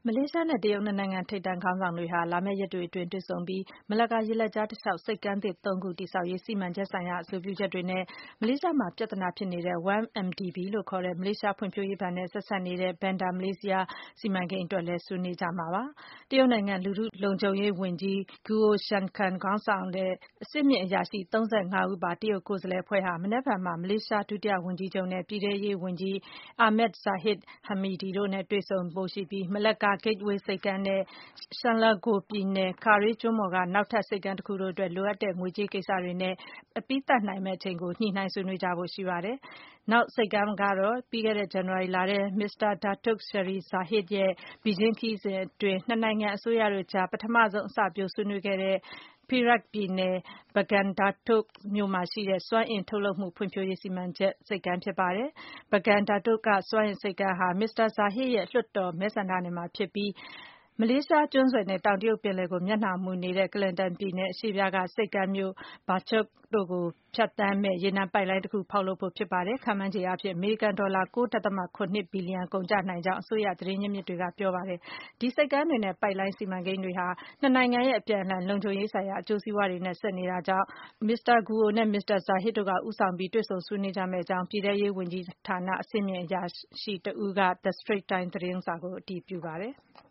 မလေးရှားနဲ့တရုတ်နှစ်နိုင်ငံထိပ်တန်းခေါင်းဆောင်တွေဟာလာမယ့်ရက်တွေအတွင်းတွေ့ဆုံပြီးမလကာရေလက်ကြားတလျှောက်ဆိပ်ကမ်းသစ်3 ခုတည်ဆောက်ရေးစီမံချက်ဆိုင်ရာအဆိုပြုချက်တွေနဲ့မလေးရှားမှာပြဿနာဖြစ်နေတဲ့ 1MDB လို့ခေါ်တဲ့မလေးရှားဖွံ့ဖြိုးရေးဘဏ်နဲ့ဆက်စပ်နေတဲ့ Banda Malaysia စီမံကိန်းအတွက်လည်းဆွေးနွေးကြမှာပါ။ တရုတ်နိုင်ငံလူထုလုံခြုံရေးဝန်ကြီး Guo Zhangcan ခေါင်းဆောင်တဲ့အဆင့်မြင့်အရာရှိ35ဦးပါတရုတ်ကိုယ်စားလှယ်အဖွဲ့ဟာမနက်ဖြန်မှာမလေးရှားဒုတိယဝန်ကြီးချုပ်နဲ့ပြည်ထဲရေးဝန်ကြီး Ahmad Zahid Hamidi တို့နဲ့တွေ့ဆုံဖို့ရှိပြီးမလက္ကာ Gateway ဆိပ်ကမ်းနဲ့ Selangor ပြည်နယ် Karay ကျွန်းပေါ်ကနောက်ထပ်ဆိပ်ကမ်းတခုတို့အတွက်လိုအပ်တဲ့ငွေကြေးကိစ္စတွေနဲ့အပြီးသတ်နိုင်မယ့်အချိန်ကိုညှိနှိုင်းဆွေးနွေးကြဖို့ရှိပါတယ်။ နောက်ဆိပ်ကမ်းကတော့ ပြီးခဲ့တဲ့ဇန်နဝါရီလထဲ Mr. Datuk Seri Zahid ရဲ့ Beijing ခရီးစဉ်အတွင်းနှစ်နိုင်ငံအစိုးရတို့ကြားပထမဆုံးအစပျိုးဆွေးနွေးခဲ့တဲ့ Perak ပြည်နယ် Bagan Datuk မြို့မှာရှိတဲ့စွမ်းအင်ထုတ်လုပ်မှုဖွံ့ဖြိုးရေးစီမံချက်ဆိပ်ကမ်းဖြစ်ပါတယ်။ Bagan Datuk ကစွမ်းအင်ဆိပ်ကမ်းဟာ Mr. Zahid ရဲ့လွှတ်တော်မဲဆန္ဒနယ်မှာဖြစ်ပြီးမလေးရှားကျွန်းဆွယ်နဲ့တောင်တရုတ်ပင်လယ်ကိုမျက်နှာမူနေတဲ့ Kelantan ပြည်နယ်အရှေ့ဖျားကဆိပ်ကမ်းမြို့ Berchok တို့ကိုဖြတ်သန်းမယ့်ရေနံပိုက်လိုင်းတခုဖောက်လုပ်ဖို့ဖြစ်ပါတယ်။ ခန့်မှန်းခြေအားဖြင့်အမေရိကန်ဒေါ်လာ 9.7 ဘီလီယံကုန်ကျနိုင်ကြောင်းအစိုးရသတင်းရင်းမြစ်တွေကပြောပါတယ်။ ဒီဆိပ်ကမ်းတွေနဲ့ပိုက်လိုင်းစီမံကိန်းတွေဟာနှစ်နိုင်ငံရဲ့အပြန်အလှန်လုံခြုံရေးဆိုင်ရာအကျိုးစီးပွားတွေနဲ့ဆက်နေတာကြောင့် Mr. Guo နဲ့ Mr. Zahid တို့ကဦးဆောင်ပြီးတွေ့ဆုံဆွေးနွေးကြမယ့်အကြောင်းပြည်ထဲရေးဝန်ကြီးဌာနအဆင့်မြင့်အရာရှိတဦးက The Straits Times သတင်းစာကိုအတည်ပြုပါတယ်။